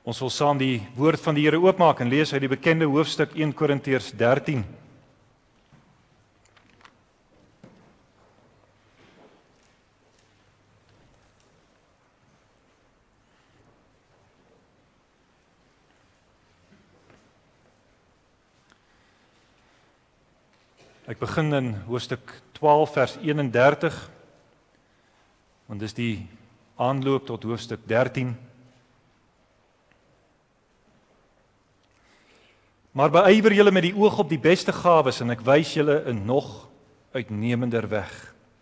Ons wil saam die woord van die Here oopmaak en lees uit die bekende hoofstuk 1 Korintiërs 13. Ek begin in hoofstuk 12 vers 31, want dis die aanloop tot hoofstuk 13. Maar beywer julle met die oog op die beste gawes, en ek wys julle 'n nog uitnemender weg.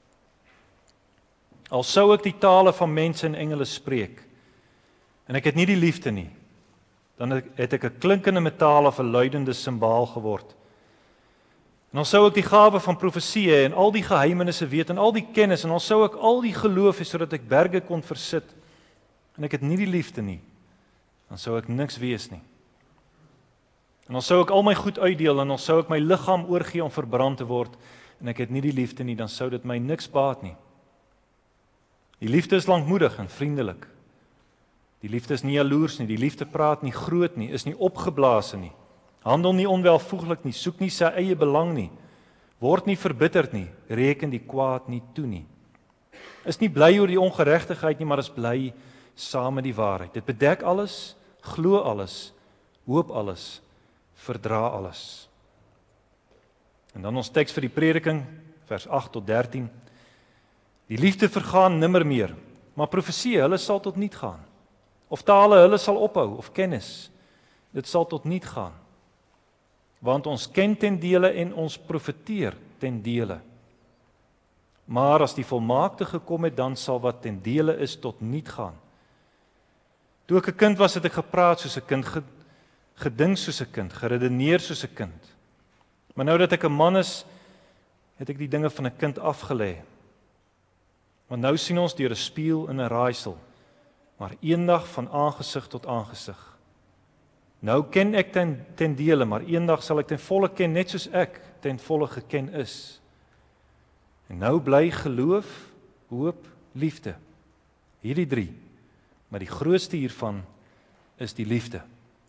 Al sou ek die tale van mense en engele spreek, en ek het nie die liefde nie, dan het ek 'n klinkende metaal of 'n luidende simbaal geword. En al sou ek die gawe van profesie hê en al die geheimenisse weet en al die kennis, en al sou ek al die geloof hê sodat ek berge kon versit, en ek het nie die liefde nie, dan sou ek niks wees nie. En al sou ek al my goed uitdeel, en al sou ek my liggaam oorgee om verbrand te word, en ek het nie die liefde nie, dan sou dit my niks baat nie. Die liefde is lankmoedig en vriendelik. Die liefde is nie jaloers nie, die liefde praat nie groot nie, is nie opgeblaas nie, handel nie onwelvoeglik nie, soek nie sy eie belang nie, word nie verbitterd nie, reken die kwaad nie toe nie. Is nie bly oor die ongeregtigheid nie, maar is bly saam met die waarheid. Dit bedek alles, glo alles, hoop alles, verdra alles. En dan ons teks vir die prediking, vers 8 tot 13. Die liefde vergaan nimmer meer, maar profesie, hulle sal tot niet gaan. Of tale, hulle sal ophou, of kennis, dit sal tot niet gaan. Want ons ken ten dele en ons profeteer ten dele. Maar as die volmaakte gekom het, dan sal wat ten dele is tot niet gaan. Toe ek 'n kind was, het ek gepraat soos 'n kind, gedink soos 'n kind, geredeneer soos 'n kind. Maar nou dat ek 'n man is, het ek die dinge van 'n kind afgelê. Want nou sien ons deur 'n spieël in 'n raaisel, maar eendag van aangesig tot aangesig. Nou ken ek ten dele, maar eendag sal ek ten volle ken, net soos ek ten volle geken is. En nou bly geloof, hoop, liefde. Hierdie 3, maar die grootste hiervan is die liefde.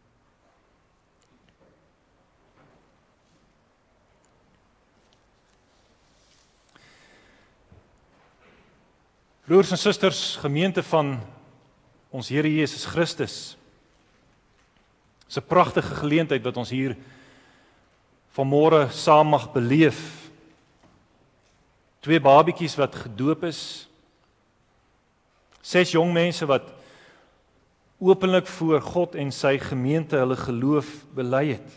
Broers en susters, gemeente van ons Here Jesus Christus, dit is 'n pragtige geleentheid wat ons hier vanmôre saam mag beleef. 2 babietjies wat gedoop is, 6 jong mense wat openlik voor God en sy gemeente hulle geloof bely het.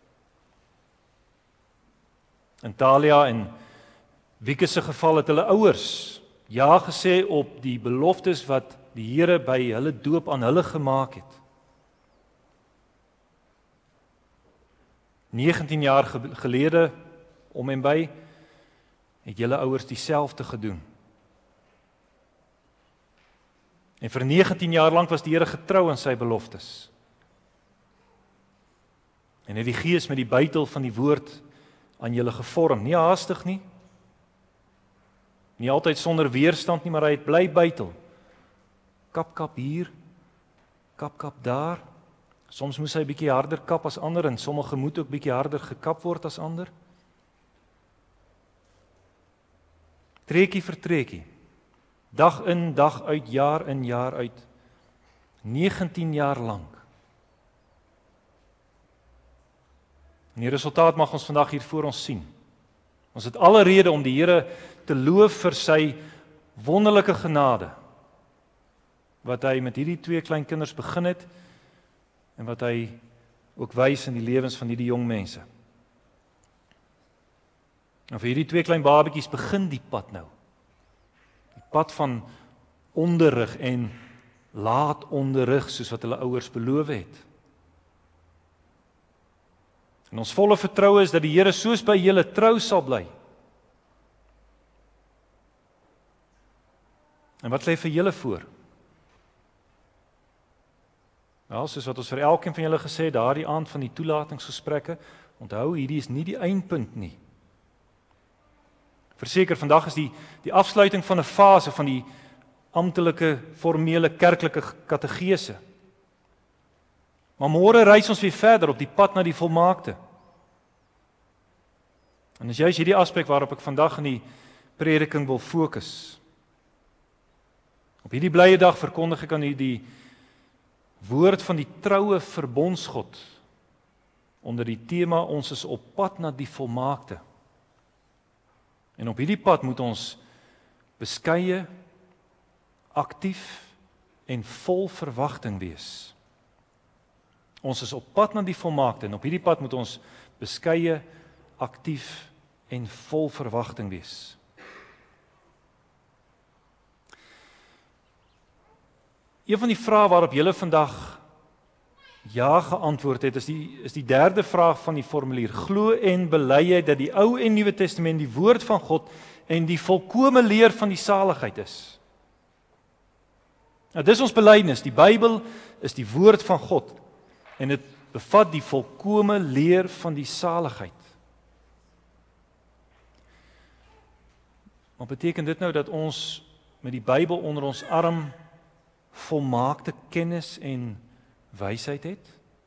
In Talia en Wieke se geval het hulle ouers ja gesê op die beloftes wat die Here by hulle doop aan hulle gemaak het. 19 jaar gelede, om en by, het julle ouers dieselfde gedoen. En vir 19 jaar lank was die Here getrou aan sy beloftes. En het die Gees met die bytel van die woord aan julle gevorm, nie haastig nie, nie altyd sonder weerstand nie, maar hy het bly bytel. Kap hier, kap daar. Soms moes hy bietjie harder kap as ander, en sommige moet ook bietjie harder gekap word as ander. Treukie vir treukie, dag in, dag uit, jaar in, jaar uit, 19 jaar lank. En die resultaat mag ons vandag hier voor ons sien. Ons het alle rede om die Here te loof vir sy wonderlike genade, wat hy met hierdie 2 klein kinders begin het, en wat hy ook wys in die lewens van hierdie jong mense. En vir hierdie 2 klein babetjies begin die pad nou. Die pad van onderrig en laat onderrig, soos wat hulle ouers beloof het. En ons volle vertroue is dat die Here soos by julle trou sal bly. En wat lê vir julle voor? Wel, soos wat ons vir elkeen van julle gesê het, daardie aand van die toelatingsgesprekke, onthou, hierdie is nie die eindpunt nie. Verseker, vandag is die afsluiting van 'n fase van die amptelike, formele, kerklike kategese. Maar môre reis ons weer verder op die pad na die volmaakte. En dis juist hierdie aspek waarop ek vandag in die prediking wil fokus. Op hierdie blye dag verkondig ek aan u die woord van die troue verbondsgod onder die tema ons is op pad na die volmaakte. En op hierdie pad moet ons beskeie, aktief en vol verwagting wees. Ons is op pad na die volmaakte en op hierdie pad moet ons beskeie, aktief en vol verwagting wees. Een van die vrae waarop julle vandag ja geantwoord het, is die derde vraag van die formulier. Glo en bely jy dat die Ou en Nuwe Testament die woord van God en die volkome leer van die saligheid is? Nou, dis ons belydenis. Die Bybel is die woord van God en dit bevat die volkome leer van die saligheid. Maar beteken dit nou dat ons met die Bybel onder ons arm volmaakte kennis en wysheid het?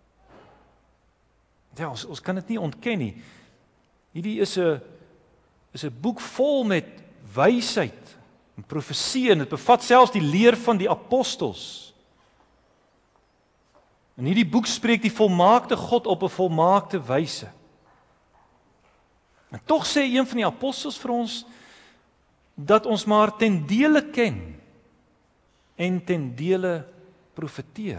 Ja, ons kan dit nie ontken nie. Hierdie is 'n boek vol met wysheid en profesie en dit bevat selfs die leer van die apostels. En hierdie boek spreek die volmaakte God op 'n volmaakte wyse. En tog sê een van die apostels vir ons dat ons maar ten dele ken en ten dele profeteer.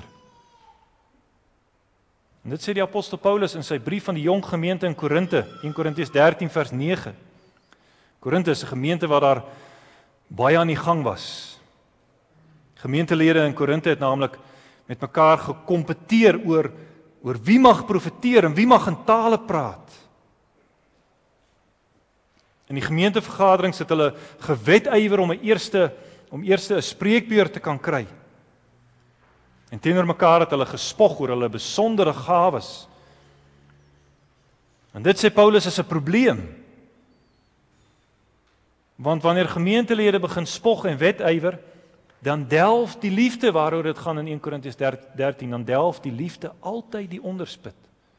En dit sê die apostel Paulus in sy brief aan die jong gemeente in Korinte, 1 Korintiërs 13 vers 9. Korinte is 'n gemeente waar daar baie aan die gang was. Gemeentelede in Korinte het naamlik met mekaar gekompeteer oor wie mag profeteer en wie mag in tale praat. In die gemeentevergaderings het hulle gewetwywer om eers 'n spreekbeurt te kan kry. En teenoor mekaar het hulle gespog oor hulle besondere gawes. En dit sê Paulus is 'n probleem. Want wanneer gemeentelede begin spog en wetywer, dan delf die liefde waaroor dit gaan in 1 Korintiërs 13, dan delf die liefde altyd die onderspit.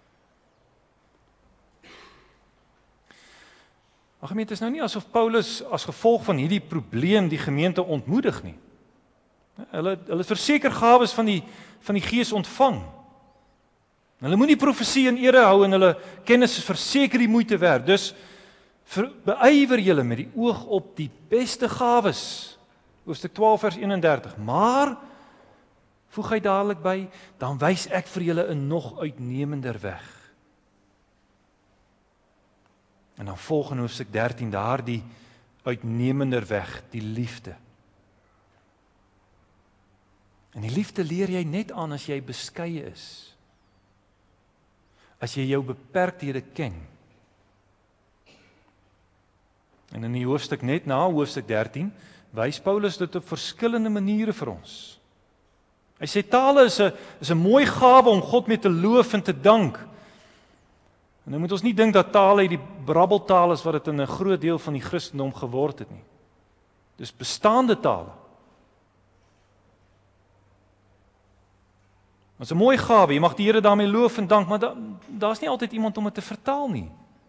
Maar gemeente, is nou nie asof Paulus as gevolg van hierdie probleem die gemeente ontmoedig nie. Hulle het verseker gawes van die Gees ontvang. Hulle moenie profesie in ere hou en hulle kennis is verseker die moeite werd. Dus beywer julle met die oog op die beste gawes. Hoofstuk 12 vers 31. Maar voeg hy dadelik by, dan wys ek vir julle 'n nog uitnemender weg. En dan volg in hoofstuk 13 daardie uitnemender weg, die liefde. En die liefde leer jy net aan as jy beskeie is. As jy jou beperkthede ken. En in die hoofstuk net na hoofstuk 13 wys Paulus dit op verskillende maniere vir ons. Hy sê tale is 'n mooi gawe om God mee te loof en te dank. En nou moet ons nie dink dat tale die brabbeltaal is wat dit in 'n groot deel van die Christendom geword het nie. Dis bestaande tale. Dit is 'n mooi gawe, jy mag die Here daarmee loof en dank, maar daar's nie altyd iemand om dit te vertaal nie.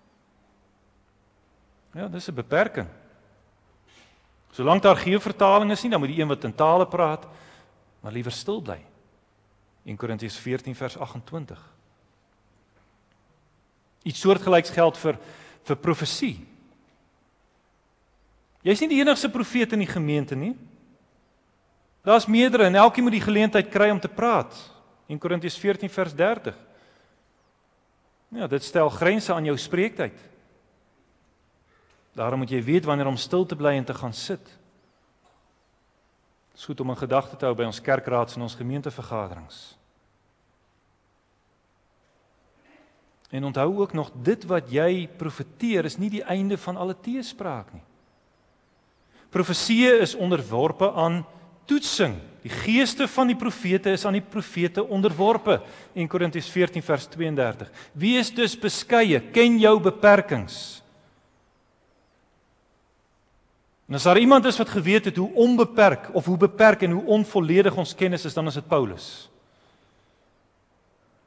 Ja, dis 'n beperking. Solank daar geen vertaling is nie, dan moet die een wat in tale praat, maar liewer stil bly. 1 Korintiërs 14 vers 28. Iets soortgelyks geld vir profesie. Jy's nie die enigste profeet in die gemeente nie. Daar's meerdere en elkeen moet die geleentheid kry om te praat. 1 Korintiërs 14 vers 30. Ja, dit stel grense aan jou spreektyd. Daarom moet jy weet wanneer om stil te bly en te gaan sit. Dit is goed om in gedagte te hou by ons kerkraads en ons gemeentevergaderings. En onthou ook nog, dit wat jy profeteer is nie die einde van alle teespraak nie. Profesie is onderworpe aan toetsing. Die geeste van die profete is aan die profete onderworpe. 1 Korintiërs 14 vers 32. Wees dus beskeie, ken jou beperkings. En as daar iemand is wat geweet het hoe onbeperk of hoe beperk en hoe onvolledig ons kennis is, dan is dit Paulus.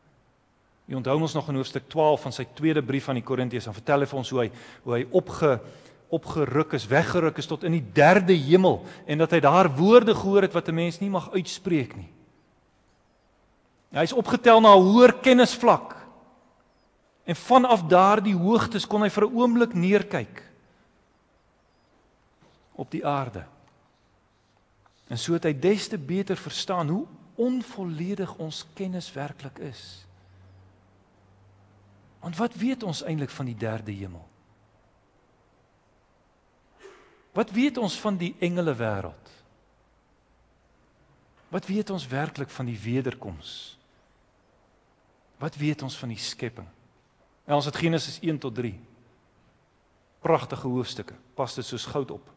Jy onthou ons nog in hoofstuk 12 van sy tweede brief aan die Korintiërs, dan vertel hy vir ons hoe hy opgeruk is, weggeruk is tot in die derde hemel, en dat hy daar woorde gehoor het wat 'n mens nie mag uitspreek nie. Hy is opgetel na 'n hoër kennisvlak, en vanaf daardie hoogtes kon hy vir 'n oomblik neerkyk op die aarde. En so het hy des te beter verstaan hoe onvolledig ons kennis werklik is. Want wat weet ons eintlik van die derde hemel? Wat weet ons van die engele wêreld? Wat weet ons werklik van die wederkoms? Wat weet ons van die skepping? En ons het Genesis 1 tot 3. Pragtige hoofstukke, pas dit soos goud op.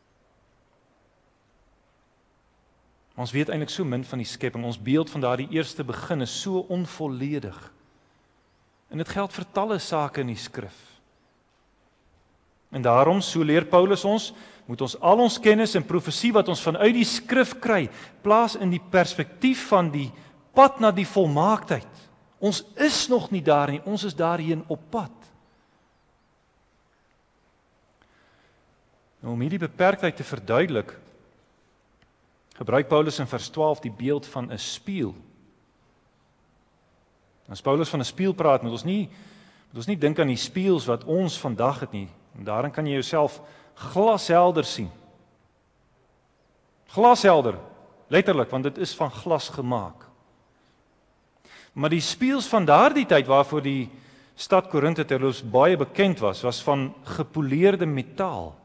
Ons weet eintlik so min van die skepping. Ons beeld van daardie eerste begin is so onvolledig. En dit geld vir talle sake in die skrif. En daarom, so leer Paulus ons, moet ons al ons kennis en profesie wat ons vanuit die skrif kry, plaas in die perspektief van die pad na die volmaaktheid. Ons is nog nie daar nie, ons is daarheen op pad. Nou, om hierdie beperktheid te verduidelik, gebruik Paulus in vers 12 die beeld van 'n spieël. As Paulus van 'n spieël praat, moet ons nie dink aan die spieëls wat ons vandag het nie. En daarin kan jy jouself glashelder sien. Glashelder, letterlik, want dit is van glas gemaak. Maar die spieëls van daardie tyd waarvoor die stad Korinthe terloops baie bekend was van gepoleerde metaal.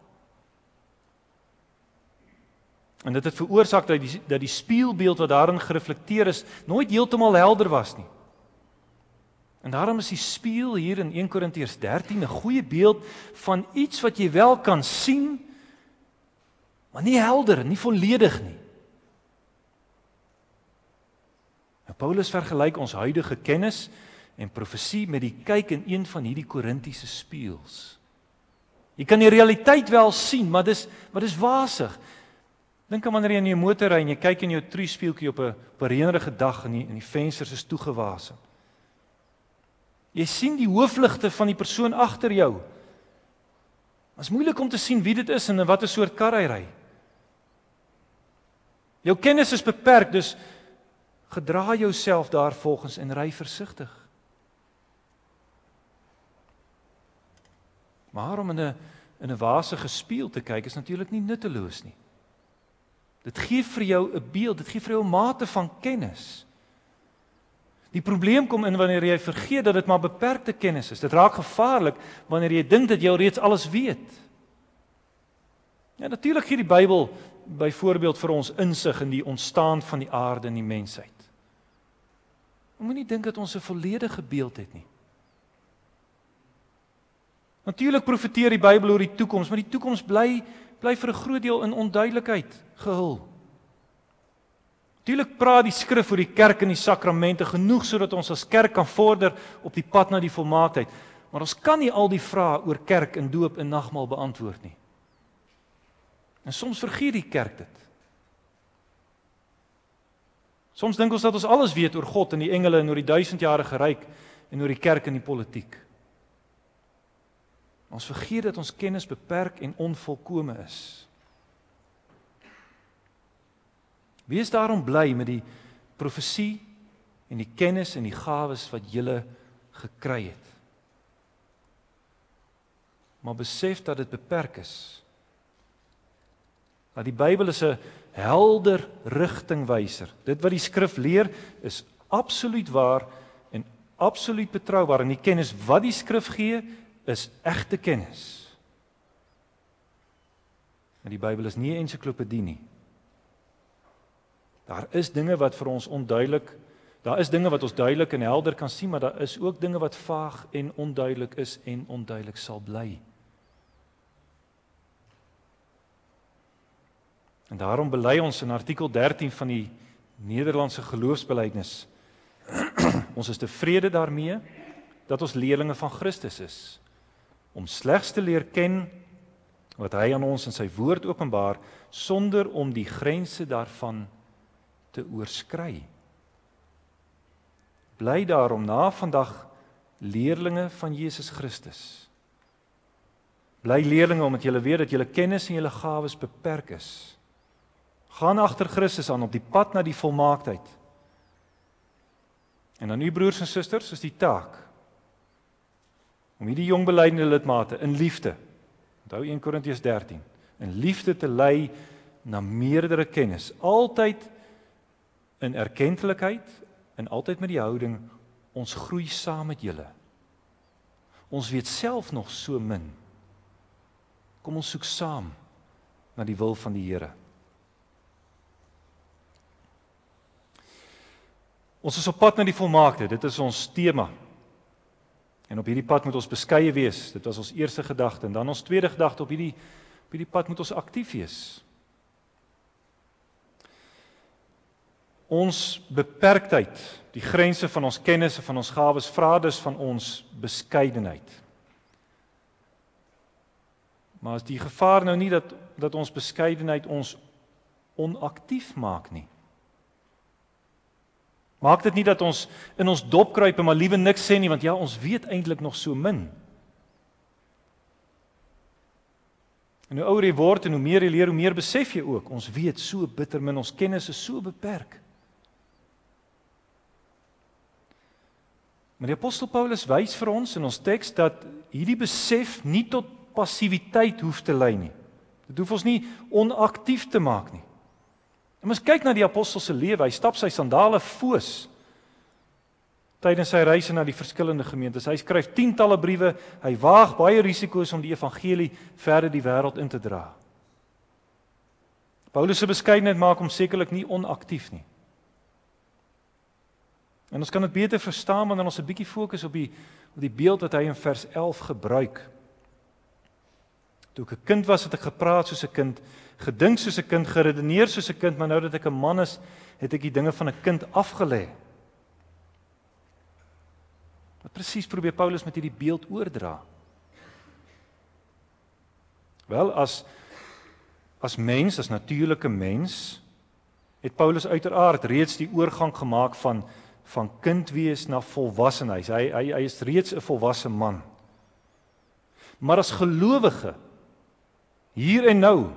En dit het veroorsaak dat die spieelbeeld wat daarin gereflekteer is, nooit heeltemal helder was nie. En daarom is die spieël hier in 1 Korintiërs 13 'n goeie beeld van iets wat jy wel kan sien, maar nie helder, nie volledig nie. En Paulus vergelyk ons huidige kennis en profesie met die kyk in een van hierdie Korintiese spieëls. Jy kan die realiteit wel sien, maar dis wasig. Dink aan wanneer jy in jou motor ry en jy kyk in jou truuspieeltjie op 'n reënerige dag en die vensters is toegewase. Jy sien die hoofligte van die persoon agter jou. Dit is moeilik om te sien wie dit is en in watter soort kar hy ry. Jou kennis is beperk, dus gedra jouself daarvolgens en ry versigtig. Maar om in 'n wasige spieël te kyk is natuurlik nie nutteloos nie. Dit gee vir jou 'n beeld, dit gee vir jou 'n mate van kennis. Die probleem kom in wanneer jy vergeet dat dit maar beperkte kennis is. Dit raak gevaarlik wanneer jy dink dat jy reeds alles weet. Ja, natuurlik gee die Bybel byvoorbeeld vir ons insig in die ontstaan van die aarde en die mensheid. Ons moenie dink dat ons 'n volledige beeld het nie. Natuurlik profeteer die Bybel oor die toekoms, maar die toekoms bly vir 'n groot deel in onduidelikheid gehul. Natuurlik praat die skrif oor die kerk en die sakramente genoeg sodat ons as kerk kan vorder op die pad na die volmaaktheid. Maar ons kan nie al die vrae oor kerk en doop en nagmaal beantwoord nie. En soms vergeet die kerk dit. Soms dink ons dat ons alles weet oor God en die engele en oor die 1000-jarige ryk en oor die kerk en die politiek. Ons vergeet dat ons kennis beperk en onvolkome is. Wees daarom bly met die profesie en die kennis en die gawes wat jy gekry het. Maar besef dat dit beperk is. Dat die Bybel is 'n helder rigtingwyser. Dit wat die skrif leer is absoluut waar en absoluut betroubaar. En die kennis wat die skrif gee is egte kennis. Maar die Bybel is nie 'n ensiklopedie nie. Daar is dinge wat vir ons onduidelik, daar is dinge wat ons duidelik en helder kan sien, maar daar is ook dinge wat vaag en onduidelik is en onduidelik sal bly. En daarom bely ons in artikel 13 van die Nederlandse geloofsbelijdenis. Ons is tevrede daarmee dat ons leerlinge van Christus is, om slegs te leer ken wat hy aan ons in sy woord openbaar, sonder om die grense daarvan te oorskry. Bly daarom na vandag leerlinge van Jesus Christus. Bly leerlinge omdat julle weet dat julle kennis en julle gawes beperk is. Gaan agter Christus aan op die pad na die volmaaktheid. En aan u broers en susters is die taak om hierdie jong belydende lidmate in liefde, onthou 1 Korintiërs 13, in liefde te lei na meerdere kennis, altyd in erkentlikheid en altyd met die houding, ons groei saam met julle. Ons weet self nog so min. Kom ons soek saam na die wil van die Here. Ons is op pad na die volmaakte, dit is ons tema. En op hierdie pad moet ons beskeie wees, dit was ons eerste gedagte. En dan ons tweede gedagte, op hierdie pad moet ons aktief wees. Ons beperktheid, die grense van ons kennis en van ons gawes, vra dus van ons beskeidenheid. Maar is die gevaar nou nie dat ons beskeidenheid ons onaktief maak nie? Maak dit nie dat ons in ons dop kruip en maar liewe niks sê nie, want ja, ons weet eintlik nog so min. En hoe ouer jy word en hoe meer jy leer, hoe meer besef jy ook, ons weet so bitter min, ons kennis is so beperk. Maar die apostel Paulus wys vir ons in ons teks dat hierdie besef nie tot passiwiteit hoef te lei nie. Dit hoef ons nie onaktief te maak nie. En ons kyk na die apostel se lewe, hy stap sy sandale foos tydens sy reise na die verskillende gemeentes. Hy skryf tientalle briewe, hy waag baie risiko's om die evangelie verder die wêreld in te dra. Paulus se beskeidenheid maak hom sekerlik nie onaktief nie. En ons kan dit beter verstaan wanneer ons 'n bietjie fokus op die beeld wat hy in vers 11 gebruik. Toe ek 'n kind was, het ek gepraat soos 'n kind, gedink soos 'n kind, geredeneer soos 'n kind, maar nou dat ek 'n man is, het ek die dinge van 'n kind afgelê. Wat presies probeer Paulus met hierdie beeld oordra? Wel, as mens, as natuurlike mens, het Paulus uiteraard reeds die oorgang gemaak van kind wees na volwassenheid. Hy is reeds 'n volwasse man. Maar as gelowige, hier en nou,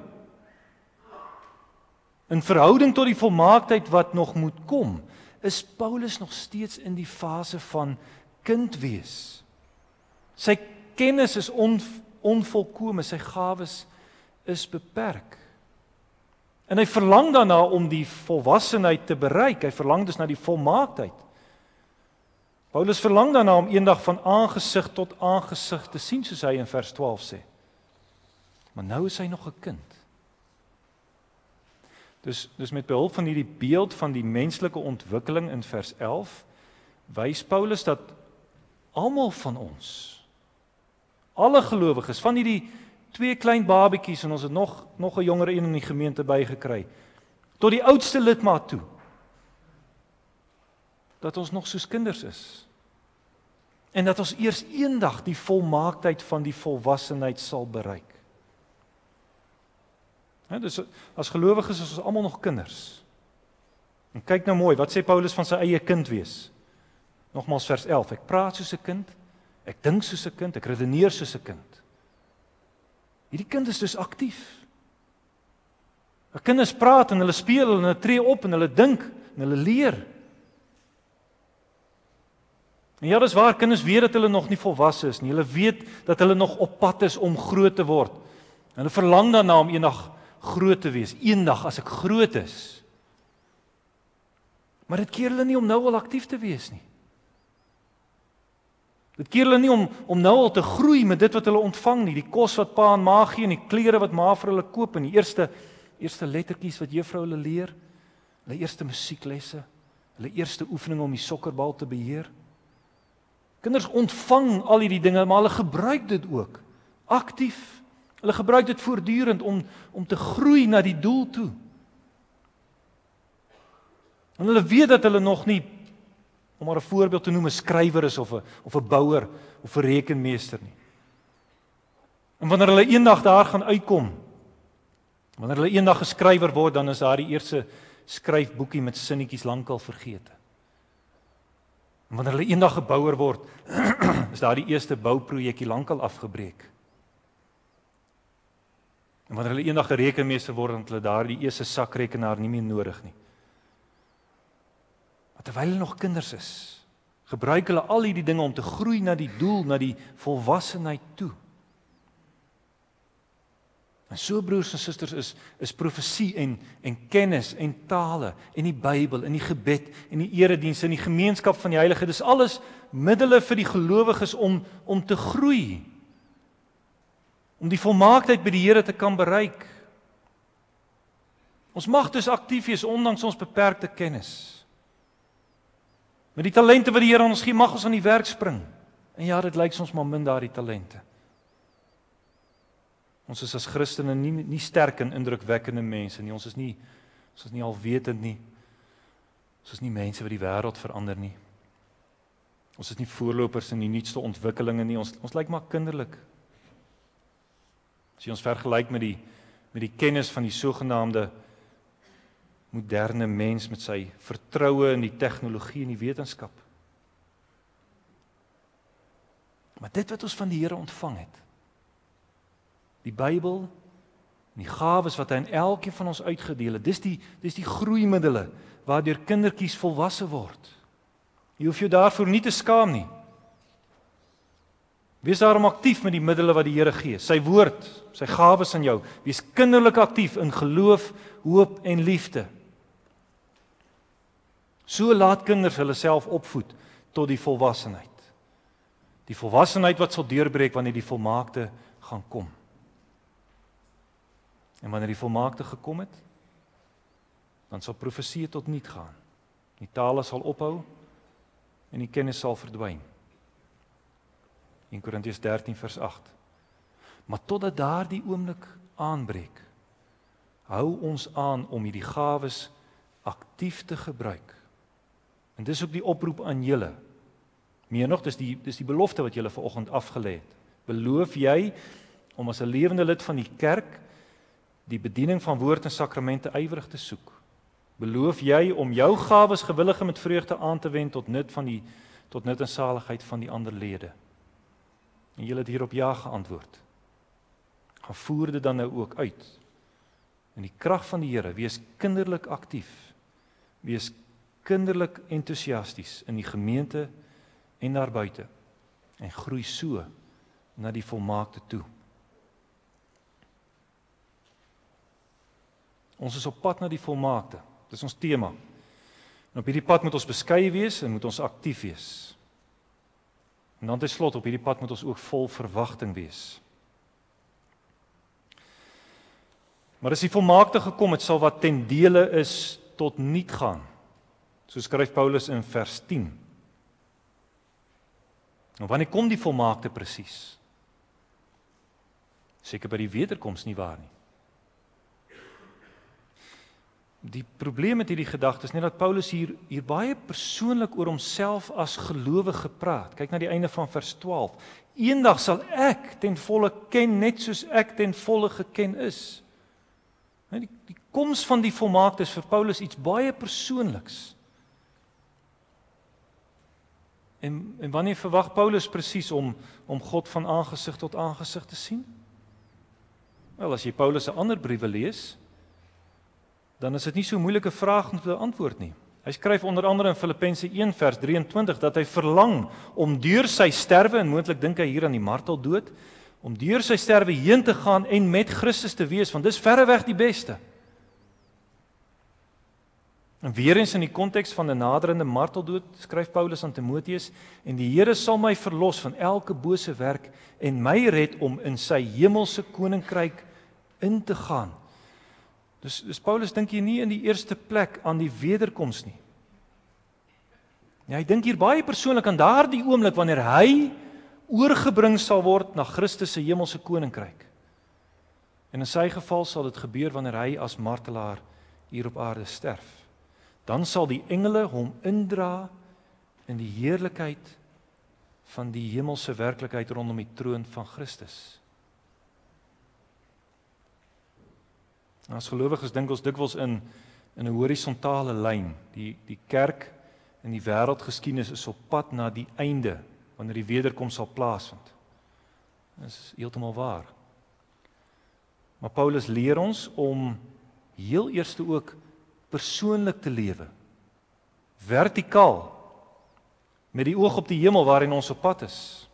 in verhouding tot die volmaaktheid wat nog moet kom, is Paulus nog steeds in die fase van kind wees. Sy kennis is onvolkome, sy gawes is beperk. En hy verlang daarna om die volwassenheid te bereik, hy verlang dus na die volmaaktheid. Paulus verlang daarna om eendag van aangesig tot aangesig te sien, soos hy in vers 12 sê. Maar nou is hy nog 'n kind. Dus met behulp van hierdie beeld van die menslike ontwikkeling in vers 11, wys Paulus dat almal van ons, alle gelowiges, van hierdie 2 klein babetjies, en ons het nog 'n jonger een in die gemeente bygekry, tot die oudste lidmaat toe, dat ons nog soos kinders is. En dat ons eers eendag die volmaaktheid van die volwassenheid sal bereik. Dus as gelowiges is ons almal nog kinders. En kyk nou mooi, wat sê Paulus van sy eie kind wees? Nogmaals vers 11, ek praat soos 'n kind, ek dink soos 'n kind, ek redeneer soos 'n kind. Hierdie kind is dus aktief. Kinders praat en hulle speel en hulle tree op en hulle dink en hulle leer. En ja, dis waar, kinders weet dat hulle nog nie volwasse is nie. Hulle weet dat hulle nog op pad is om groot te word. En hulle verlang daarna om eendag groot te wees. Eendag as ek groot is. Maar dit keer hulle nie om nou al aktief te wees nie. Dit keer hulle nie om nou al te groei met dit wat hulle ontvang nie. Die kos wat pa en ma gee en die klere wat ma vir hulle koop en die eerste lettertjies wat juffrou hulle leer, hulle eerste musieklesse, hulle eerste oefening om die sokkerbal te beheer. Kinders ontvang al hierdie dinge, maar hulle gebruik dit ook aktief. Hulle gebruik dit voortdurend om te groei na die doel toe. En hulle weet dat hulle nog nie, om maar 'n voorbeeld te noem, 'n skrywer is of 'n bouer of 'n rekenmeester nie. En wanneer hulle eendag daar gaan uitkom, wanneer hulle eendag 'n skrywer word, dan is daar die eerste skryfboekie met sinnetjies lankal vergete. En wanneer hulle eendag gebouer word, is daar die eerste bouprojekkie lankal afgebreek. En wanneer hulle eendag 'n rekenmeester word, dan het hulle daar die eerste sakrekenaar nie meer nodig nie. Maar terwyl hulle nog kinders is, gebruik hulle al hierdie dinge om te groei na die doel, na die volwassenheid toe. En so broers en susters is profesie en kennis en tale en die Bybel en die gebed en die erediens en die gemeenskap van die heilige, dis alles middele vir die gelowiges om te groei. Om die volmaaktheid by die Here te kan bereik. Ons mag dus aktief wees ondanks ons beperkte kennis. Met die talente wat die Here aan ons gee, mag ons aan die werk spring. En ja, dit lyk soms maar min daardie talente. Ons is as Christene nie sterk en indrukwekkende mense nie. Ons is nie alwetend nie. Ons is nie mense wat die wêreld verander nie. Ons is nie voorlopers in die nuutste ontwikkelinge nie. Ons lyk maar kinderlik. As jy ons vergelyk met die kennis van die sogenaamde moderne mens met sy vertroue in die tegnologie en die wetenskap. Maar dit wat ons van die Here ontvang het, die Bybel, en die gawes wat hy aan elkeen van ons uitgedeel het, dis die groeimiddele waardeur kindertjies volwasse word. Jy hoef jou daarvoor nie te skaam nie. Wees daarom aktief met die middele wat die Here gee, sy woord, sy gawes aan jou. Wees kinderlik aktief in geloof, hoop en liefde. So laat kinders hulle self opvoed tot die volwassenheid. Die volwassenheid wat sal deurbreek wanneer die volmaakte gaan kom. En wanneer die volmaakte gekom het, dan sal profesie tot niet gaan. Die tale sal ophou en die kennis sal verdwyn. In Korintiërs 13 vers 8. Maar totdat daardie oomblik aanbreek, hou ons aan om hierdie gawes aktief te gebruik. En dis ook die oproep aan julle. Meer nog, dis die belofte wat julle vanoggend afgelê het. Beloof jy om as 'n lewende lid van die kerk die bediening van woord en sakramente ywerig te soek? Beloof jy om jou gawes gewillig en met vreugde aan te wend tot nut en saligheid van die ander lede? En julle het hierop ja geantwoord. Gaan voer dit dan nou ook uit. In die krag van die Here, wees kinderlik aktief. Wees kinderlik entoesiasties in die gemeente en daarbuiten. En groei so na die volmaakte toe. Ons is op pad na die volmaakte. Dis ons tema. En op hierdie pad moet ons beskeie wees en moet ons aktief wees. En dan tenslotte, op hierdie pad moet ons ook vol verwagting wees. Maar as die volmaakte gekom het, sal wat ten dele is tot niet gaan. So skryf Paulus in vers 10. En wanneer kom die volmaakte presies? Seker by die wederkoms nie waar nie. Die probleem met hierdie gedagte is net dat Paulus hier baie persoonlik oor homself as gelowige praat. Kyk na die einde van vers 12. Eendag sal ek ten volle ken, net soos ek ten volle geken is. Die koms van die volmaakte is vir Paulus iets baie persoonliks. En wanneer verwag Paulus presies om God van aangesig tot aangesig te sien? Wel, as jy Paulus se ander briewe lees, dan is dit nie so 'n moeilike vraag om te antwoord nie. Hy skryf onder andere in Filippense 1 vers 23 dat hy verlang om deur sy sterwe, en moontlik dink hy hier aan die marteldood, om deur sy sterwe heen te gaan en met Christus te wees, want dis verreweg die beste. En weer eens in die konteks van 'n naderende marteldood skryf Paulus aan Timoteus, en die Here sal my verlos van elke bose werk en my red om in sy hemelse koninkryk in te gaan. Dus Paulus dink hier nie in die eerste plek aan die wederkoms nie. Ja, hy dink hier baie persoonlik aan daardie oomblik wanneer hy oorgebring sal word na Christus se hemelse koninkryk. En in sy geval sal dit gebeur wanneer hy as martelaar hier op aarde sterf. Dan sal die engele hom indra in die heerlikheid van die hemelse werklikheid rondom die troon van Christus. As gelowiges dink ons dikwels in 'n horisontale lyn. Die kerk in die wêreldgeskiedenis is op pad na die einde, wanneer die wederkoms sal plaasvind. Dit is heeltemal waar. Maar Paulus leer ons om heel eers ook persoonlik te lewe. Vertikaal, met die oog op die hemel waarin ons op pad is.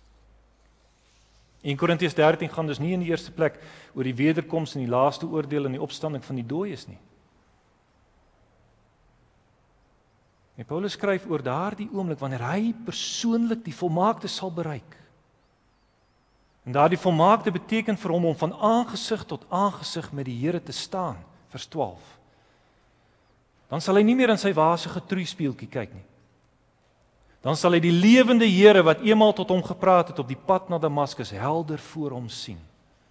In Korintiërs 13 gaan dus nie in die eerste plek oor die wederkoms en die laaste oordeel en die opstanding van die dooies nie. En Paulus skryf oor daardie oomblik wanneer hy persoonlik die volmaakte sal bereik. En daardie volmaakte beteken vir hom om van aangesig tot aangesig met die Here te staan, vers 12. Dan sal hy nie meer in sy wasige troeispieeltjie kyk nie. Dan sal hy die lewende Here wat eenmaal tot hom gepraat het op die pad na Damaskus helder voor hom sien.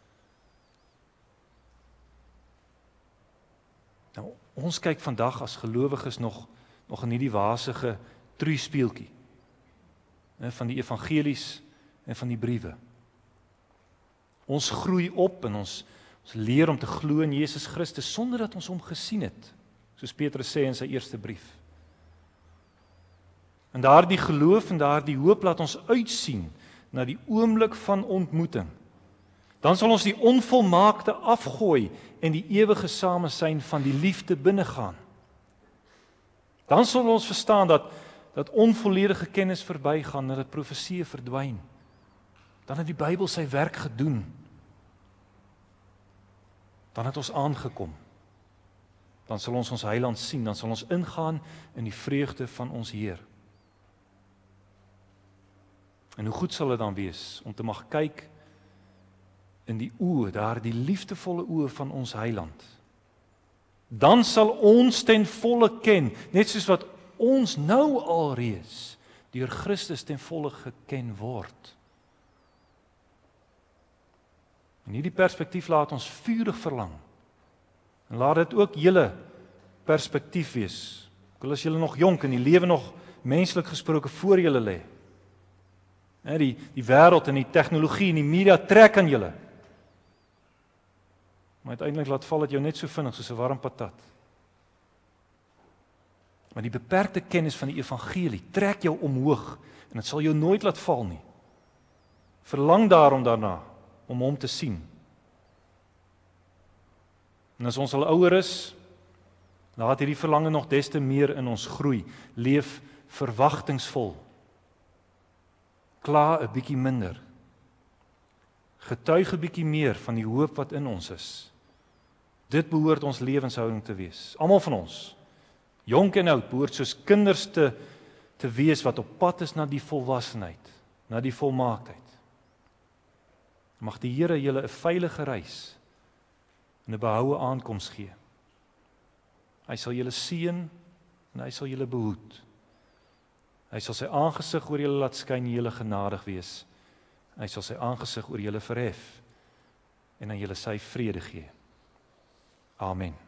Nou, ons kyk vandag as gelowiges nog in hierdie wasige troeispieeltjie van die evangelies en van die briewe. Ons groei op en ons leer om te glo in Jesus Christus sonder dat ons hom gesien het, soos Petrus sê in sy eerste brief. En daardie geloof en daardie hoop laat ons uitsien na die oomblik van ontmoeting. Dan sal ons die onvolmaakte afgooi en die ewige samesyn van die liefde binnegaan. Dan sal ons verstaan dat onvolledige kennis verbygaan, dat profeseë verdwyn. Dan het die Bybel sy werk gedoen. Dan het ons aangekom. Dan sal ons Heiland sien, dan sal ons ingaan in die vreugde van ons Heer. En hoe goed sal dit dan wees om te mag kyk in die oë, daar die liefdevolle oë van ons Heiland. Dan sal ons ten volle ken, net soos wat ons nou alreeds deur Christus ten volle geken word. En hierdie perspektief laat ons vurig verlang. En laat dit ook julle perspektief wees. Ek wil as julle nog jonk en die lewe nog menslik gesproke voor julle lê. Die wêreld en die tegnologie en die media trek aan julle. Maar uiteindelik laat val dit jou net so vinnig soos 'n warm patat. Maar die beperkte kennis van die evangelie trek jou omhoog en dit sal jou nooit laat val nie. Verlang daarom daarna om hom te sien. En as ons al ouer is, laat hierdie verlange nog des te meer in ons groei. Leef verwagtingsvol. Kla 'n bietjie minder. Getuig 'n bietjie meer van die hoop wat in ons is. Dit behoort ons lewenshouding te wees. Almal van ons, jonk en oud, behoort soos kinders te wees wat op pad is na die volwassenheid, na die volmaaktheid. Mag die Here julle 'n veilige reis en 'n behoue aankoms gee. Hy sal julle seën en hy sal julle behoed. Hy sal sy aangesig oor julle laat skyn en julle genadig wees. Hy sal sy aangesig oor julle verhef en aan julle sy vrede gee. Amen.